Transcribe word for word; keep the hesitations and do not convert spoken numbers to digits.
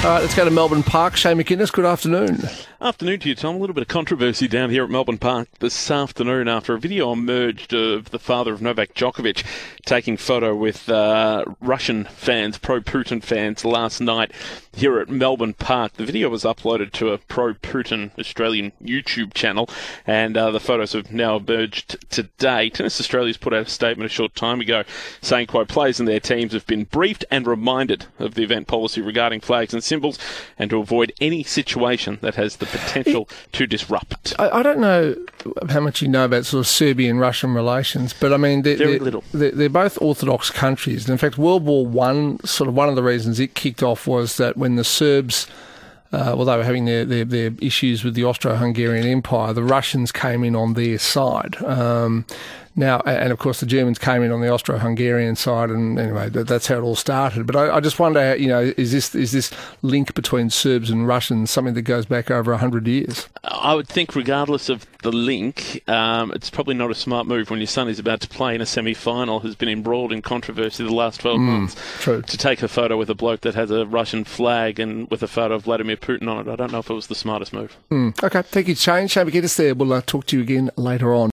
All right, let's go to Melbourne Park. Shane McInnes, good afternoon. Afternoon to you, Tom. A little bit of controversy down here at Melbourne Park this afternoon after a video emerged of the father of Novak Djokovic taking photo with uh, Russian fans, pro-Putin fans, last night here at Melbourne Park. The video was uploaded to a pro-Putin Australian YouTube channel, and uh, the photos have now emerged today. Tennis Australia's put out a statement a short time ago saying, quote, players and their teams have been briefed and reminded of the event policy regarding flags and symbols and to avoid any situation that has the potential to disrupt. I, I don't know how much you know about sort of Serbian-Russian relations, but I mean, they're, Very they're, little. They're, they're both Orthodox countries. And in fact, World War One, sort of one of the reasons it kicked off was that when the Serbs, uh, well, they were having their, their, their issues with the Austro-Hungarian Empire, the Russians came in on their side. Um, Now, and of course, the Germans came in on the Austro-Hungarian side, and anyway, that's how it all started. But I, I just wonder, you know, is this is this link between Serbs and Russians something that goes back over a hundred years? I would think, regardless of the link, um, it's probably not a smart move when your son is about to play in a semi-final, has been embroiled in controversy the last twelve Mm, months, true. to take a photo with a bloke that has a Russian flag and with a photo of Vladimir Putin on it. I don't know if it was the smartest move. Mm, okay, thank you, Shane. Shane McInnes there. We'll uh, talk to you again later on.